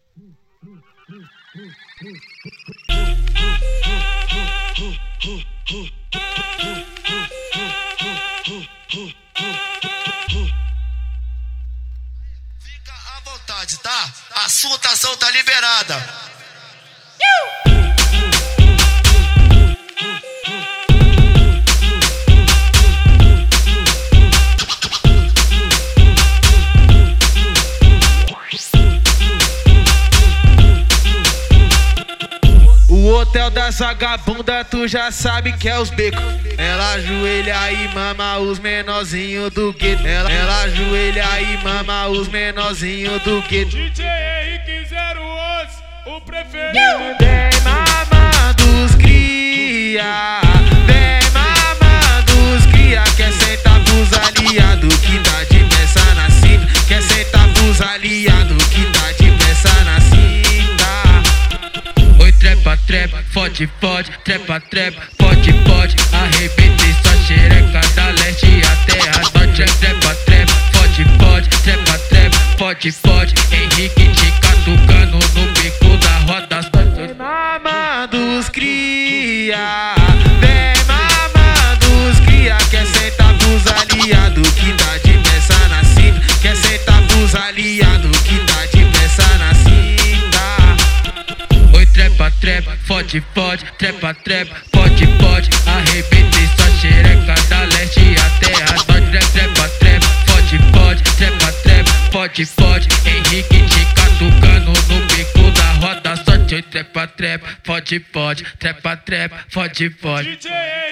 Fica à vontade, tá? A sua tação tá liberada. O hotel das vagabundas, tu já sabe que é os becos. Ela ajoelha e mama os menorzinhos do gueto. Ela ajoelha e mama os menorzinhos do gueto. DJ Henrique 011, o preferido. Vem mamando os cria, vem mamando os cria. Quer sentar pros aliados que tá de peça na cinta. Quer sentar pros aliados que tá de peça na cinta. Oi, trepa, trepa, fode, fode, trepa, trepa, fode, fode. Arrebentei sua xereca da leste até a norte. Trepa, trepa, fode, fode, trepa, trepa, fode, fode. Henrique te catucando no bico da roda. Vem mamando os cria, vem mamando os cria. Quer sentar pros aliados que tá de peça na cinta. Quer sentar pros aliados que tá de peça na cinta. Oi, trepa, trepa, fode, fode, trepa, trepa, fode, fode. Arrebentei sua xereca da leste até a norte. Trepa, trepa, fode, fode, trepa, trepa, fode, fode. Henrique te catucando no bico da roda. Sorte, trepa, trepa, fode, fode, trepa, trepa, fode, fode. DJ